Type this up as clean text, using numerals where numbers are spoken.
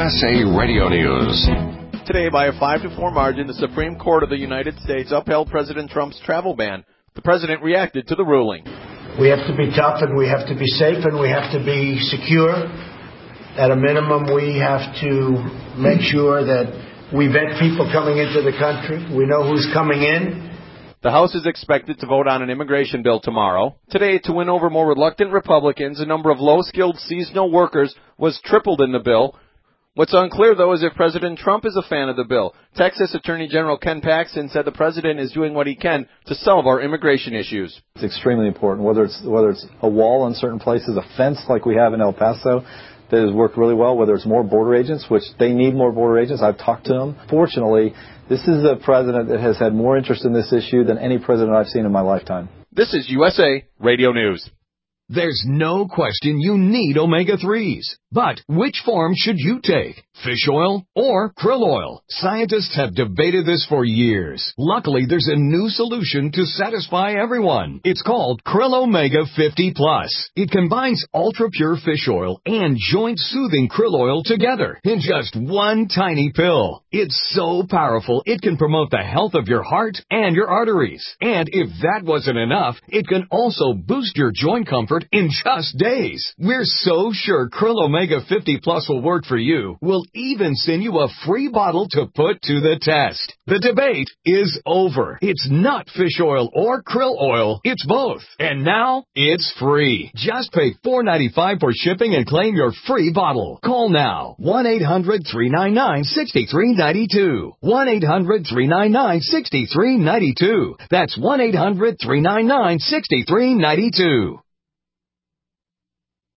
USA Radio News. Today, by a 5-4 margin, the Supreme Court of the United States upheld President Trump's travel ban. The president reacted to the ruling. We have to be tough, and we have to be safe, and we have to be secure. At a minimum, we have to make sure that we vet people coming into the country. We know who's coming in. The House is expected to vote on an immigration bill tomorrow. Today, to win over more reluctant Republicans, the number of low-skilled seasonal workers was tripled in the bill. What's unclear, though, is if President Trump is a fan of the bill. Texas Attorney General Ken Paxton said the president is doing what he can to solve our immigration issues. It's extremely important, whether it's a wall in certain places, a fence like we have in El Paso that has worked really well, whether it's more border agents, which they need more border agents. I've talked to them. Fortunately, this is a president that has had more interest in this issue than any president I've seen in my lifetime. This is USA Radio News. There's no question you need omega-3s. But which form should you take? Fish oil or krill oil? Scientists have debated this for years. Luckily, there's a new solution to satisfy everyone. It's called Krill Omega 50 Plus. It combines ultra-pure fish oil and joint-soothing krill oil together in just one tiny pill. It's so powerful, it can promote the health of your heart and your arteries. And if that wasn't enough, it can also boost your joint comfort in just days. We're so sure Krill Omega 50 Plus will work for you. We'll even send you a free bottle to put to the test. The debate is over. It's not fish oil or krill oil. It's both. And now it's free. Just pay $4.95 for shipping and claim your free bottle. Call now. 1-800-399-6392. 1-800-399-6392. That's 1-800-399-6392.